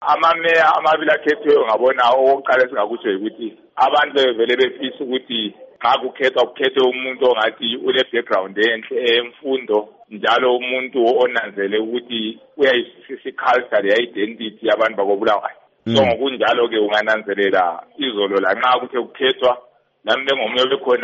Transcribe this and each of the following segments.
Amameya amabili akhethwe ngabona oqala singakutsho ukuthi abantu vele befisa ukuthi xa kukhethwe umuntu ongathi ule background enhle emfundo njalo umuntu onanzele ukuthi uyayisisa iculture le-identity yabantu bakobulawayo. So ngokunjalo ke ungananzelela izolo lanxa kuthe kukhethwa nami bengomunye bekhona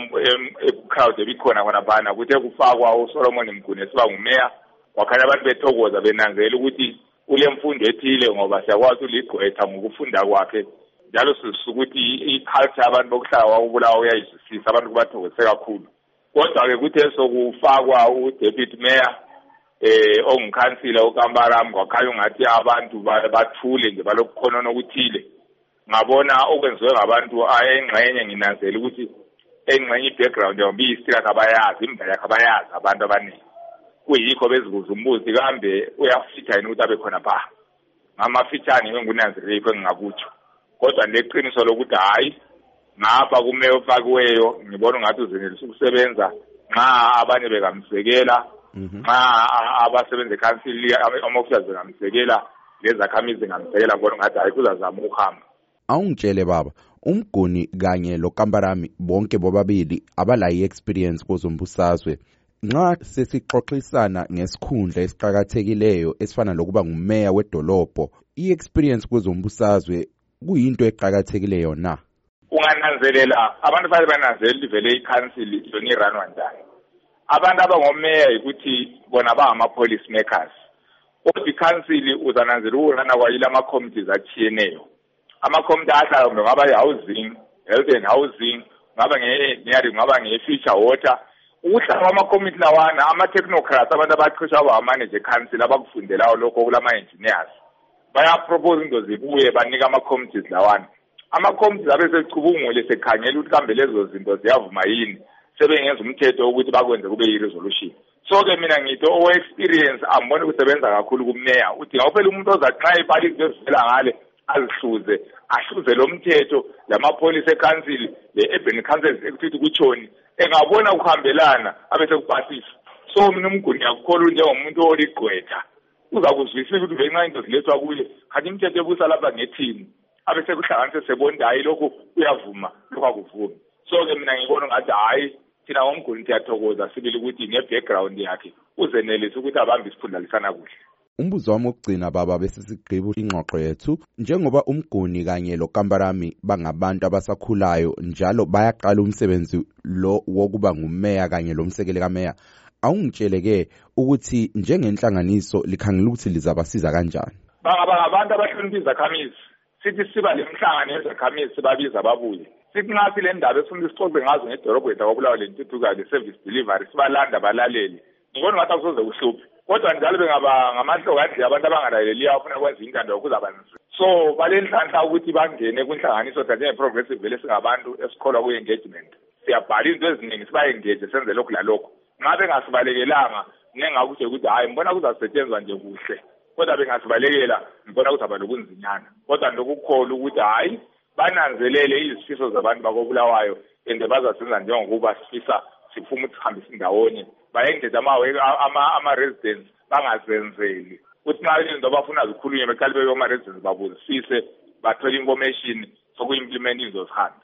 crowd ebikhona khona kuthe kufakwa uSolomon Mguni siba ngumeya wakhanya abantu bethokoza benanzela ukuthi ule mfundo ethile ngoba siyakwazi uligqwetha ngokufunda kwakhe njalo sisukuthi iculture abantu bokuhlala wakubulawa uyayisisisa abantu kubathokozise kakhulu. Kodwa ke kuthe sokufakwa uDeputy Mayor ongukhansila uKambaram kwakhanya ungathi abantu bathule nje balokukhona okuthile. Ngabona okwenziwe ngabantu engxenye nginanzela ukuthi engxenye ibackground yombisikaka abayazi imbali yakhe abayazi abantu abaningi. Kuyikho bezibuza umbuzi kambe uyafitha yini ukuthi abe khona pha. Ngamafitshane ngingunanzele yikho engingakutsho. Kodwa leqiniso lokuthi hayi ngapha kumeya ofakiweyo ngibona ngathi uzenelisa ukusebenza nxa abanye bekamsekela nxa abasebenza ekhansili ama-officers bekamsekela lezakhamizi ngamsekela ngibona ngathi hayi kuzazama ukuhamba. Awungitshele baba, uMguni kanye loKambarami bonke bobabili abala i-experience kwezombusazwe. Nxa sesixoxisana ngesikhundla esiqhakathekileyo esifana lokuba ngumeya wedolobho, i-experience kwezombusazwe kuyinto eqhakathekileyo na? Ungananzelela abantu baye bananzelela vele ikhansili yona iranwa njani. Abantu abangomeya ukuthi bona bangama-police makers. Kodwa ikhansili uzananzela ukurana kwayila ama-committees atshiyeneyo. Ama-committee ahlala ngaba yi-housing, health and housing, ngaba nge-engineering, ngaba nge-future water. Ukuhlala kwama-committee lawana ama-technocrats abantu abaqeqeshwa abamanager council abakufundelayo lokho kulama-engineers. Bayapropose into zibuye banika ama-committees lawana. Ama-committees abesecubungule sekhangela ukuthi kambe lezo zinto ziyavuma yini sebengenza umthetho ukuthi bakwenze kube yi-resolution. So-ke mina ngithi o-experience ambone kusebenza kakhulu kumeya udinga uphela umuntu ozaxa ibali ezivela ngale azihluze ahluze lo mthetho lamapholisa ekhansili le-urban council executive kutshoni engabona ukuhambelana abese kupasisa. So mina uMguni yakukholwa njengomuntu oligqwetha uzakuzwisisa ukuthi venxa into zilethwa kuye kanti imithetho ebusa lapha ngethini abese kuhlanganise sebonda hayi lokhu uyavuma lokhu akuvumi. So-ke mina ngibona ngathi hayi thina ngoMguni siyathokoza sibili ukuthi nge-background yakhe uzenelisa ukuthi abambe isiphundalisana kuhle. Umbuzo wami wokugcina baba bese sigqiba ingxoxo yethu, njengoba uMguni kanye loKambarami bangabantu abasakhulayo njalo bayaqala umsebenzi lo wokuba ngumeya kanye lomsekeli kameya, awungitsheleke ukuthi njengenhlanganiso likhangela ukuthi lizabasiza kanjani? Bangaba abantu abahlonipha izakhamizi. Sithi siba lemhlangano yezakhamizi sibabiza babuye. Sithi nxa sile ndaba esifuna isixoxe ngazo ngedolobho yethu akobulawa lentuthuka le-service delivery sibalanda balaleli. Ngibona ngathi akusoze kuhluphe. Kodwa njalo bengaba ngamahlo kadle abantu abangalaleli afuna kwenza intando kuzaba nzima. So balenhlanhla ukuthi bangene kwinhlanganiso njenge-progressive vele singabantu esikholwa ku-engagement. Siyabhala into eziningi siba-engage senze lokhu lalokho. Nxa bengasibalekelanga nengakutsho ukuthi hayi mbona kuzasetshenzwa nje kuhle. Kodwa bengasibalekela ngibona kuzaba lokunzinyana. Kodwa ndokukholwa ukuthi hayi bananzelele izifiso zabantu bakobulawayo and bazasenza njengokuba sifisa sifuna ukuthi sihambise indawonye. Bayengeza ama-residents bangazenzeli. Kuthi nxa izinto abafuna zikhulunywe beqale bebe ama-residents babuzisise bathole information soku-implement izinto zihambe.